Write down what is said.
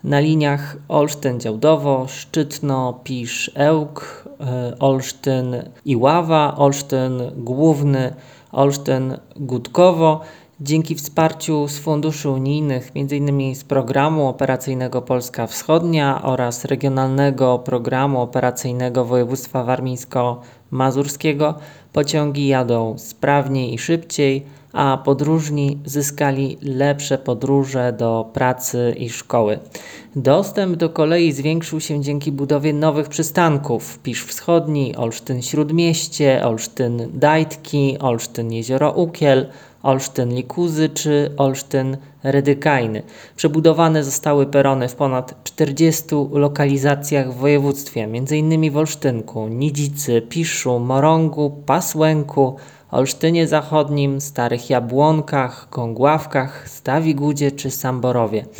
Na liniach Olsztyn-Działdowo, Szczytno, Pisz, Ełk, Olsztyn-Iława, Olsztyn Główny, Olsztyn-Gutkowo. Dzięki wsparciu z funduszy unijnych, m.in. z Programu Operacyjnego Polska Wschodnia oraz Regionalnego Programu Operacyjnego Województwa Warmińsko-Mazurskiego, pociągi jadą sprawniej i szybciej, a podróżni zyskali lepsze podróże do pracy i szkoły. Dostęp do kolei zwiększył się dzięki budowie nowych przystanków: Pisz Wschodni, Olsztyn-Śródmieście, Olsztyn-Dajtki, Olsztyn-Jezioro Ukiel, Olsztyn-Likuzy czy Olsztyn-Redykajny. Przebudowane zostały perony w ponad 40 lokalizacjach w województwie, m.in. w Olsztynku, Nidzicy, Piszu, Morągu, Pasłęku, Olsztynie Zachodnim, Starych Jabłonkach, Kągławkach, Stawigudzie czy Samborowie.